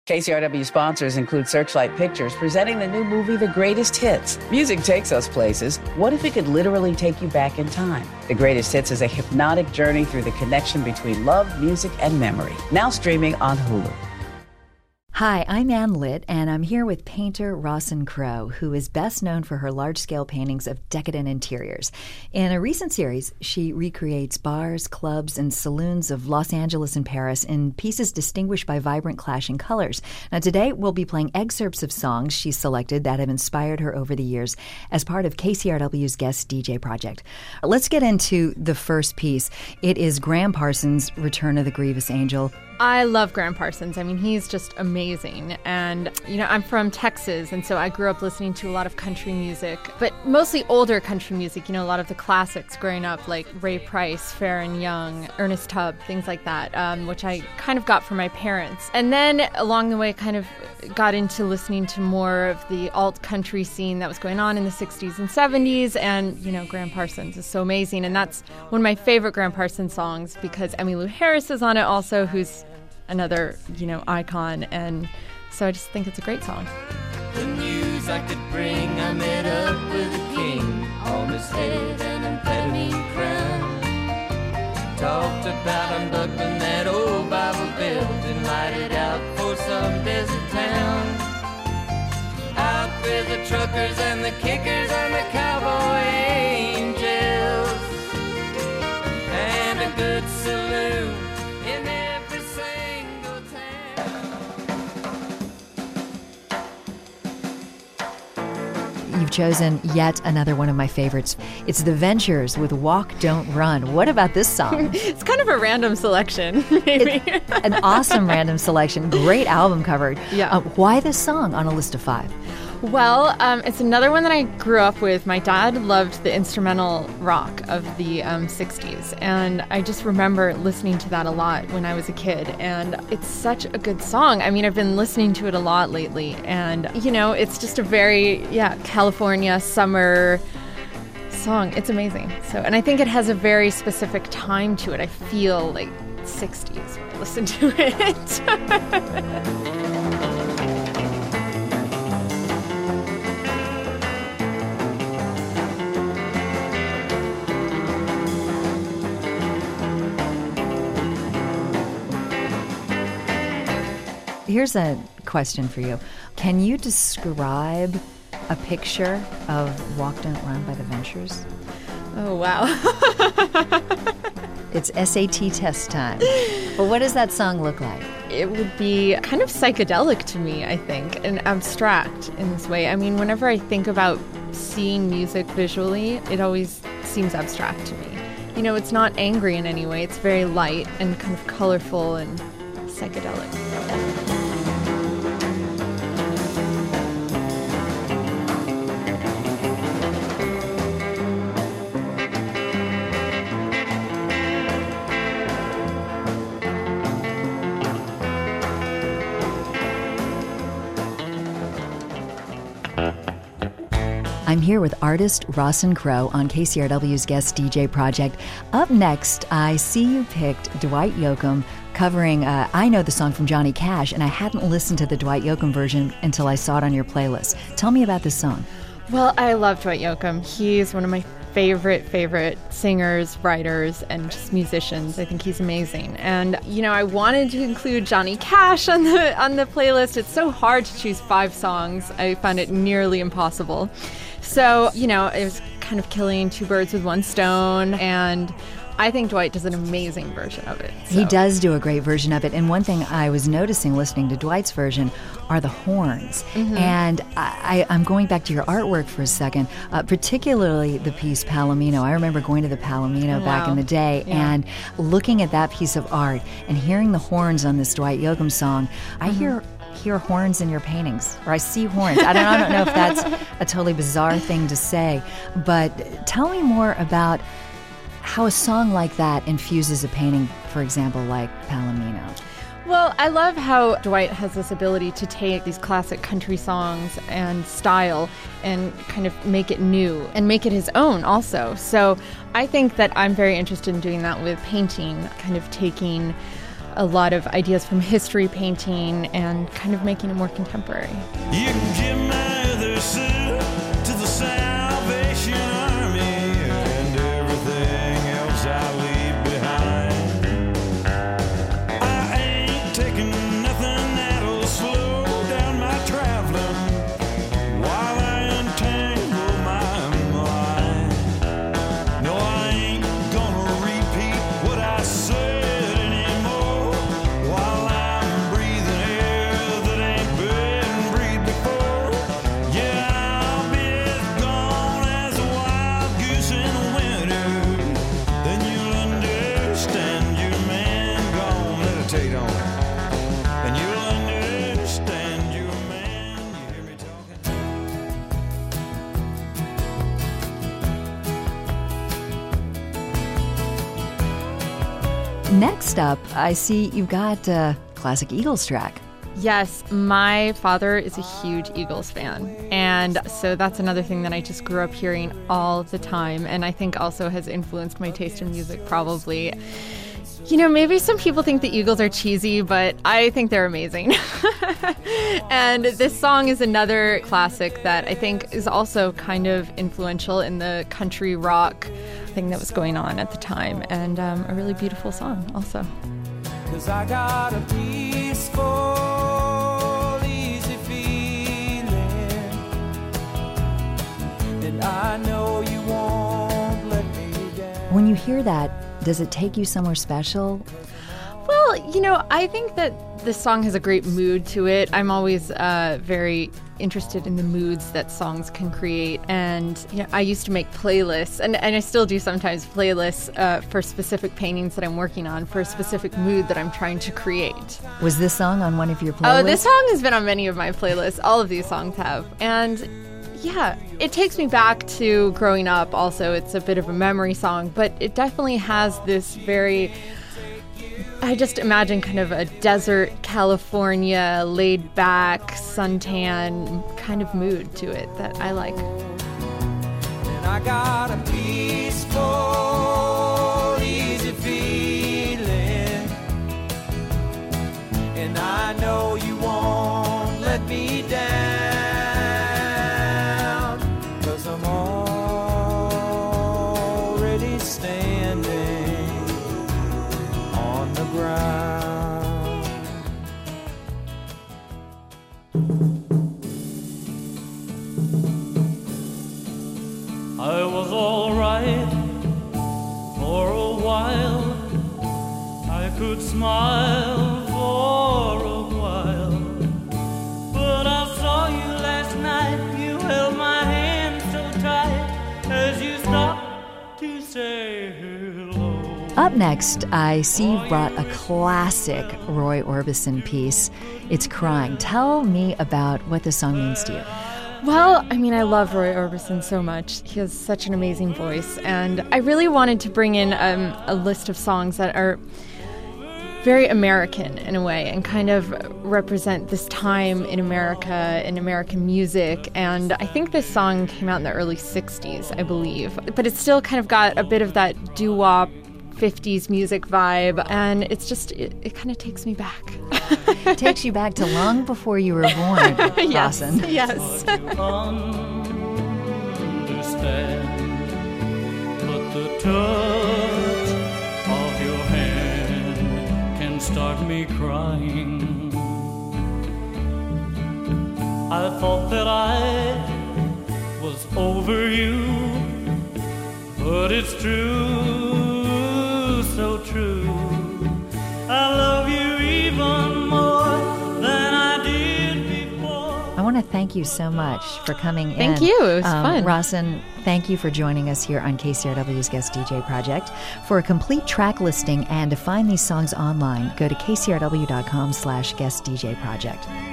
KCRW sponsors include Searchlight Pictures, presenting the new movie, The Greatest Hits. Music takes us places. What if it could literally take you back in time? The Greatest Hits is a hypnotic journey through the connection between love, music, and memory. Now streaming on Hulu. Hi, I'm Ann Litt, and I'm here with painter Rawson Crowe, who is best known for her large-scale paintings of decadent interiors. In a recent series, she recreates bars, clubs, and saloons of Los Angeles and Paris in pieces distinguished by vibrant clashing colors. Now, today, we'll be playing excerpts of songs she's selected that have inspired her over the years as part of KCRW's Guest DJ Project. Let's get into the first piece. It is Gram Parsons' Return of the Grievous Angel. I love Gram Parsons. I mean, he's just amazing. And, I'm from Texas, and so I grew up listening to a lot of country music, but mostly older country music, a lot of the classics growing up, like Ray Price, Farron Young, Ernest Tubb, things like that, which I kind of got from my parents. And then along the way, kind of got into listening to more of the alt country scene that was going on in the 60s and 70s. And, Gram Parsons is so amazing. And that's one of my favorite Gram Parsons songs because Emmylou Harris is on it also, who's another, icon. And so I just think it's a great song. The news I could bring, I met up with a king on his head and amphetamine crown. Talked about unbuckling that old Bible belt and light it out for some desert town. Out with the truckers and the kickers and the cowboy angels, and a good saloon in every single town. You've chosen yet another one of my favorites. It's The Ventures with Walk, Don't Run. What about this song? It's kind of a random selection, maybe. It's an awesome random selection. Great album cover. Yeah. Why this song on a list of 5? Well, it's another one that I grew up with. My dad loved the instrumental rock of the 60s, and I just remember listening to that a lot when I was a kid, and it's such a good song. I mean, I've been listening to it a lot lately, and, it's just a very, California summer song. It's amazing. And I think it has a very specific time to it. I feel like 60s when I listen to it. Here's a question for you. Can you describe a picture of Walk, Don't Run by The Ventures? Oh, wow. It's SAT test time. But what does that song look like? It would be kind of psychedelic to me, I think, and abstract in this way. I mean, whenever I think about seeing music visually, it always seems abstract to me. It's not angry in any way. It's very light and kind of colorful and psychedelic. I'm here with artist Rawson Crowe on KCRW's Guest DJ Project. Up next, I see you picked Dwight Yoakam covering I Know the Song from Johnny Cash, and I hadn't listened to the Dwight Yoakam version until I saw it on your playlist. Tell me about this song. Well, I love Dwight Yoakam. He's one of my favorite singers, writers, and just musicians. I think he's amazing. And, I wanted to include Johnny Cash on the playlist. It's so hard to choose 5 songs. I found it nearly impossible. So, it was kind of killing 2 birds with 1 stone, and I think Dwight does an amazing version of it. So. He does do a great version of it. And one thing I was noticing listening to Dwight's version are the horns. Mm-hmm. And I'm going back to your artwork for a second, particularly the piece Palomino. I remember going to the Palomino back in the day and looking at that piece of art and hearing the horns on this Dwight Yoakam song. I hear horns in your paintings, or I see horns. I don't know if that's a totally bizarre thing to say, but tell me more about how a song like that infuses a painting, for example, like Palomino. Well, I love how Dwight has this ability to take these classic country songs and style and kind of make it new and make it his own also. So I think that I'm very interested in doing that with painting, kind of taking a lot of ideas from history painting and kind of making it more contemporary. You can give my other suit to the Salvation Army and everything else I leave behind. I ain't taking nothing that'll slow down my traveling while I untangle my mind. No, I ain't gonna repeat what I said anymore while I'm breathing air that ain't been breathed before. Yeah, I'll be as gone as a wild goose in the winter. Then you'll understand your man gonna meditate on it. And you'll understand your man. You hear me talking? Next up, I see you've got a classic Eagles track. Yes, my father is a huge Eagles fan. And so that's another thing that I just grew up hearing all the time. And I think also has influenced my taste in music probably. You know, maybe some people think the Eagles are cheesy, but I think they're amazing. And this song is another classic that I think is also kind of influential in the country rock thing that was going on at the time. And a really beautiful song also. 'Cause I got a peaceful, easy feeling, and I know you won't let me down. When you hear that, does it take you somewhere special? Well, you know, I think that this song has a great mood to it. I'm always very interested in the moods that songs can create. And, you know, I used to make playlists, and I still do sometimes playlists for specific paintings that I'm working on, for a specific mood that I'm trying to create. Was this song on one of your playlists? Oh, this song has been on many of my playlists. All of these songs have. And yeah, it takes me back to growing up also. It's a bit of a memory song, but it definitely has this very... I just imagine kind of a desert California, laid back, suntan kind of mood to it that I like. And I got a peaceful, easy feeling, and I know you won't let me down, 'cause I'm already standing on the ground. I was all right for a while. I could smile for a while. But I saw you last night. You held my hand so tight as you stopped to say hello. Up next, I see you've brought a classic Roy Orbison piece. It's Crying. Tell me about what this song means to you. Well, I mean, I love Roy Orbison so much. He has such an amazing voice. And I really wanted to bring in a list of songs that are very American in a way and kind of represent this time in America, in American music. And I think this song came out in the early 60s, I believe. But it's still kind of got a bit of that doo-wop 50s music vibe, and it's just, it kind of takes me back. It takes you back to long before you were born, Yes, Rawson. yes. Understand, but the touch of your hand can start me crying. I thought that I was over you, but it's true, so true. I love you even more than I did before. I want to thank you so much for coming in. Thank you. It was fun. Rawson, thank you for joining us here on KCRW's Guest DJ Project. For a complete track listing and to find these songs online, go to kcrw.com/guestdjproject.